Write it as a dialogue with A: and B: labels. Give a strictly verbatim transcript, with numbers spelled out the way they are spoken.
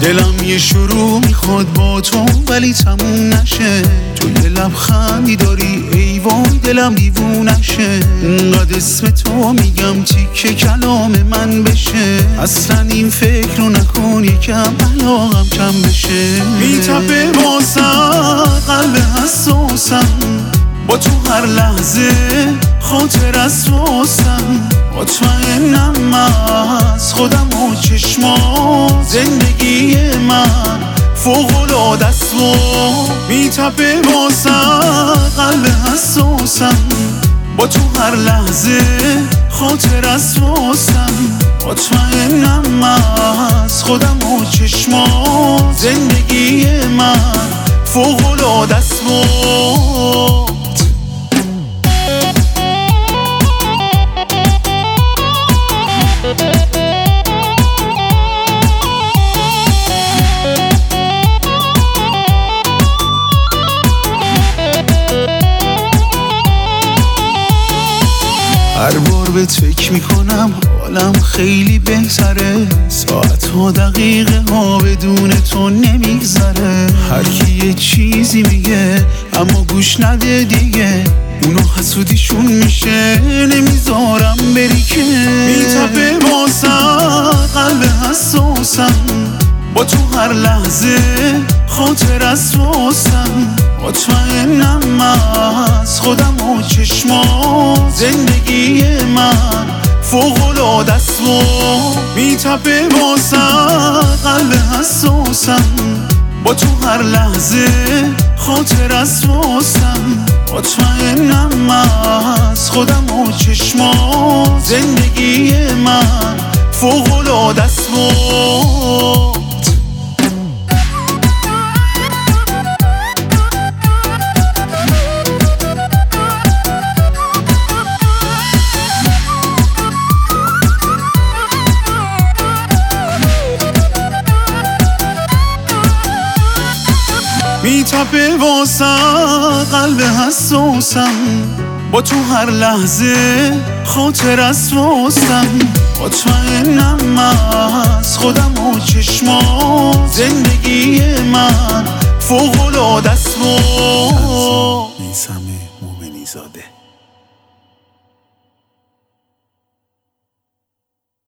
A: دلم یه شروع میخواد با تو ولی تموم نشه. تو یه لبخندی داری ای وای دلم دیوونشه. انقدر اسم تو میگم تیکه کلام من بشه. اصلا این فکر رو نکن یکم علاقم کم بشه. میتپه واسم قلب حساسم، با تو هر لحظه خاطر از واسم. مطمئنم از خودم و چشما زندگی من فوق‌العاده است و میتپه واسم قلب حساسم، با تو هر لحظه خاطر از واسم. مطمئنم از خودم و چشما زندگی من فوق‌العاده است و هر بار بهت فکر میکنم حالم خیلی بهتره. ساعت ها دقیقه ها بدون تو نمیگذره. هر کی یه چیزی میگه اما گوش نده دیگه، اونو حسودیشون میشه نمیذارم بری که. میتپه واسم قلب حساسم، با تو هر لحظه خاطر از واسم. مطمئنم از خودم و چشما زندگی من فوق‌العاده است و میتپه واسم قلب حساسم، با تو هر لحظه خاطر از واسم. مطمئنم از خودم و چشما زندگی من فوق‌العاده است و میتپه واسم قلب حساسم، با تو هر لحظه خاطر از واسم. مطمئنم از خودم و چشما زندگی من فوق‌العاده است و